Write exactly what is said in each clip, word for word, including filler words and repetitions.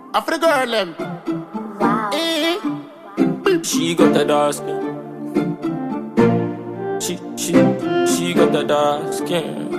Africa girl them. Wow. Eh. She got the dark skin. She, she, she got the dark skin.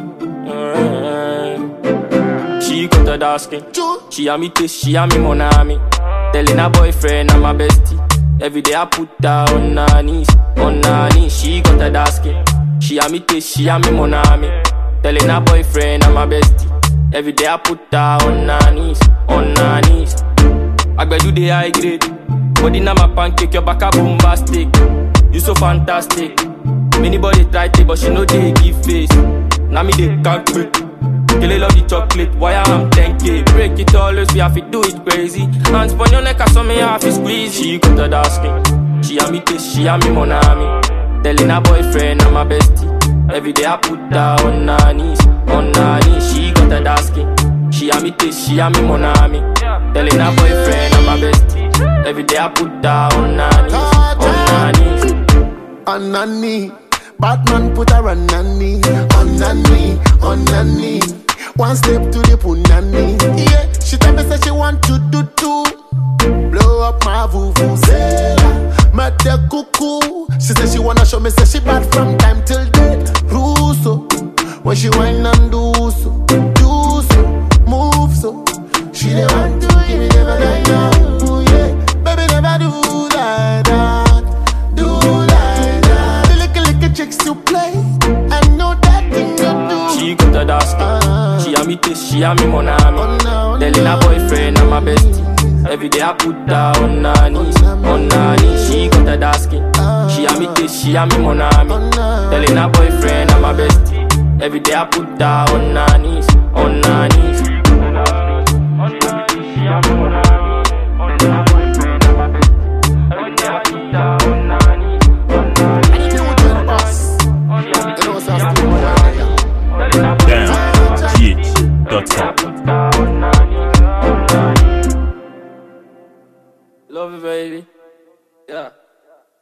Uh, she got the dark skin. She a me taste, she a me monami. Telling her boyfriend I'm my bestie. Every day I put her on her knees, on her knees. She got the dark skin. She a me taste, she a me monami. Telling her boyfriend I'm my bestie. Every day I put her on her knees, on her knees. I bet you the high grade. Body na my pancake, your back a bombastic. You so fantastic. Many body try to, but she know they give face. Now me they can't quit. Kill love the chocolate, why I'm ten K. Break it always, we have to do it crazy. Hands on your neck, I saw me half is squeeze. She got the dark skin. She a me taste, she a me monami. Telling her boyfriend I'm my bestie. Every day I put her on her knees, on her knees. She got the dark skin. She a me taste, she a me monami. Telling her boyfriend I'm my bestie. Every day I put her on her knees, on her knees. On her knee, Batman put her on her knee, on her knee, on her knee. One step to the punani. Yeah, she tell me say she want to do too. Blow up my vuvuzela, met the cuckoo. She say she wanna show me say she bad from time till date. Russo, when she whine and do so, do so, move so. She the want to give me never die now. Ooh, yeah, baby never do like that, do like that. The little little chicks you play, I know that thing you do. She got the dark skin. Uh, she a me taste, she a me monami. Oh, no, telling her boyfriend I'm my bestie. Every day I put her on her knees, on her knees. She got the dark skin. She a me taste, she a me monami. Telling her boyfriend I'm my bestie. Every day I put her on her knees, on her knees.